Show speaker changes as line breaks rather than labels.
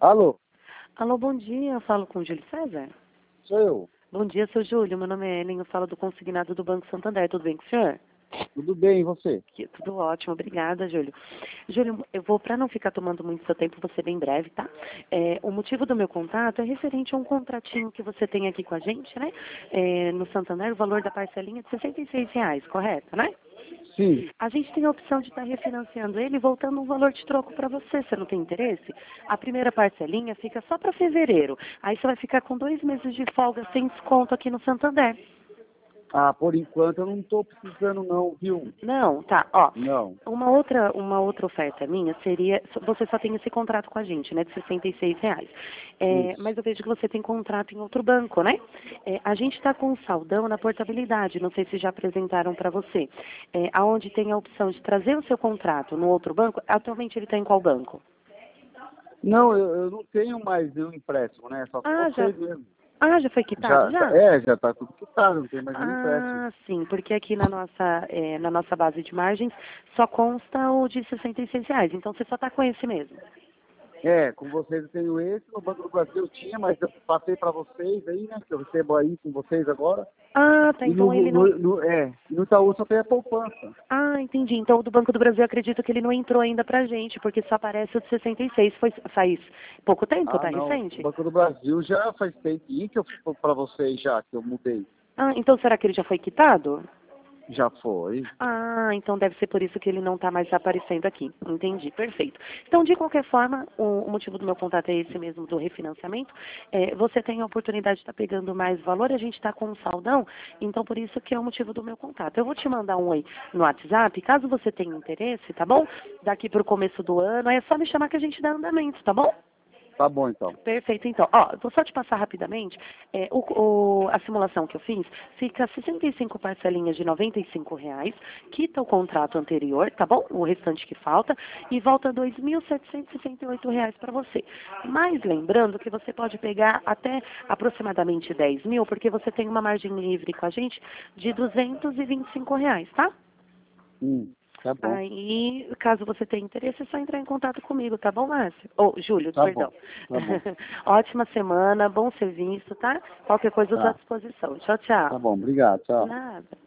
Alô,
Alô, bom dia. Eu falo com o Júlio César.
sou eu.
Bom dia, seu Júlio. Meu nome é Ellen. Eu falo do consignado do Banco Santander. Tudo bem com o senhor?
Tudo bem, e você?
Tudo ótimo. Obrigada, Júlio. Júlio, eu vou, para não ficar tomando muito seu tempo, vou ser bem breve, tá? O motivo do meu contato é referente a um contratinho que você tem aqui com a gente, né? No Santander, o valor da parcelinha é de R$ 66, correto, né?
Sim.
A gente tem a opção de estar refinanciando ele, voltando um valor de troco para você. Você não tem interesse? A primeira parcelinha fica só para fevereiro. Aí você vai ficar com 2 meses de folga sem desconto aqui no Santander.
Ah, por enquanto eu não estou precisando não, viu?
Não, tá, ó.
Não.
Uma outra oferta minha seria, você só tem esse contrato com a gente, né, de R$ 66. Mas
Isso.
eu vejo que você tem contrato em outro banco, né? A gente está com um saldão na portabilidade, não sei se já apresentaram para você. Aonde tem a opção de trazer o seu contrato no outro banco, atualmente ele está em qual banco?
Não, eu não tenho mais nenhum empréstimo, né? Só com
Ah, já,
vocês mesmo.
já foi quitado, já?
Já tá tudo quitado, não tem mais nenhum empréstimo.
Ah, sim, porque aqui na nossa base de margens só consta o de R$ 66. Então você só está com esse mesmo.
Com vocês eu tenho esse, no Banco do Brasil eu tinha, mas eu passei para vocês aí, né? Que eu recebo aí com vocês agora.
Ah, tá,
E
então ele não...
no Itaú só tem a poupança.
Ah, entendi. Então o do Banco do Brasil acredito que ele não entrou ainda pra gente, porque só aparece o de 66. Faz pouco tempo,
Ah,
tá
não. O
recente?
Banco do Brasil já faz tempo que eu fui para vocês já, que eu mudei.
Ah, então será que ele já foi quitado?
Já foi.
Ah, então deve ser por isso que ele não está mais aparecendo aqui. Entendi, perfeito. Então, de qualquer forma, o motivo do meu contato é esse mesmo, do refinanciamento. Você tem a oportunidade de estar pegando mais valor, a gente está com um saldão, então por isso que é o motivo do meu contato. Eu vou te mandar um oi no WhatsApp, caso você tenha interesse, tá bom? Daqui para o começo do ano, é só me chamar que a gente dá andamento, tá bom?
Tá bom, então.
Perfeito, então. Vou só te passar rapidamente. A simulação que eu fiz fica 65 parcelinhas de R$ 95, quita o contrato anterior, tá bom? O restante que falta, e volta R$ 2.768 para você. Mas lembrando que você pode pegar até aproximadamente 10 mil, porque você tem uma margem livre com a gente de R$ 225, tá?
Tá bom.
Aí, caso você tenha interesse, é só entrar em contato comigo, tá bom, Márcio? Júlio,
Tá
perdão.
bom. Tá bom.
Ótima semana, bom serviço, tá? Qualquer coisa eu estou à
Tá.
disposição. Tchau,
Tá
tchau.
bom. Obrigado. Tchau.
Nada.